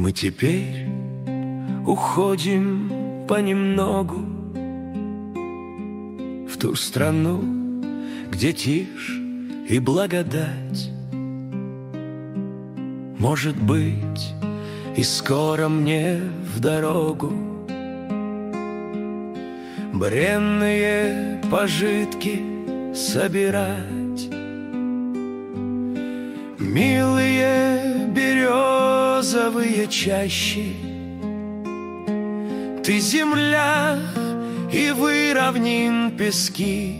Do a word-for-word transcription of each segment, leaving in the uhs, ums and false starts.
Мы теперь уходим понемногу в ту страну, где тишь и благодать. Может быть, и скоро мне в дорогу бренные пожитки собирать. Милые березовые чащи, ты земля, и вы равнин пески.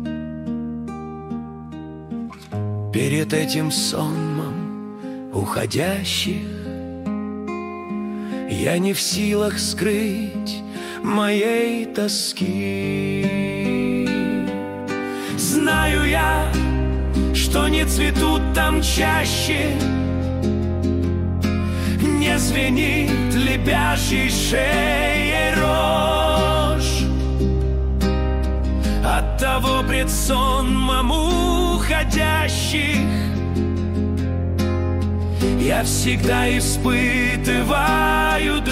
Перед этим сонмом уходящих я не в силах скрыть моей тоски. Знаю я, что не цветут там чаще, не звенит лебяжьей шеей рожь. Оттого пред сонмом уходящих я всегда испытываю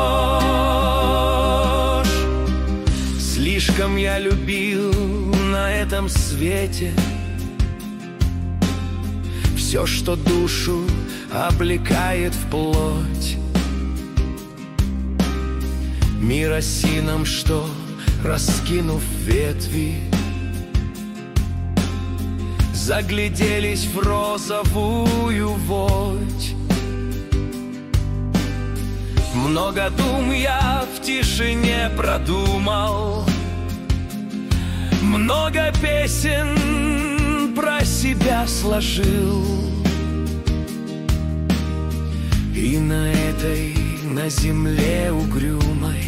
дрожь. Слишком я любил на этом свете все, что душу облекает в плоть. Мир осином, что, раскинув ветви, загляделись в розовую водь. Много дум я в тишине продумал, много песен про себя сложил. И на этой, на земле угрюмой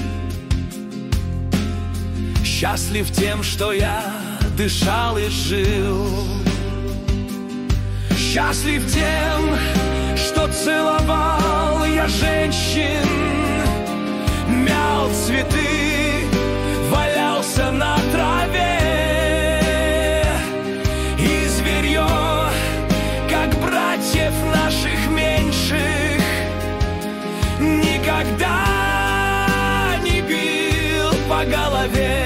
счастлив тем, что я дышал и жил. Счастлив тем, что целовал я женщин, мял цветы, валялся на траве. И зверье, как братьев наших меньших, никогда не бил по голове.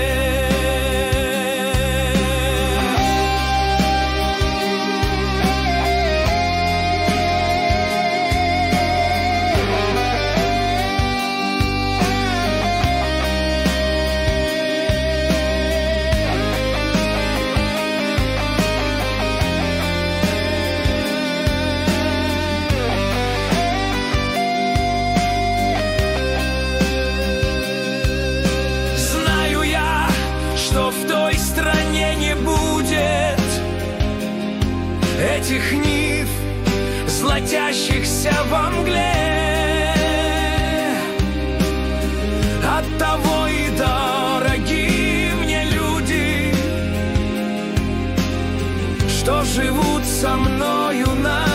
Этих нив, золотящихся во мгле, оттого и дороги мне люди, что живут со мною на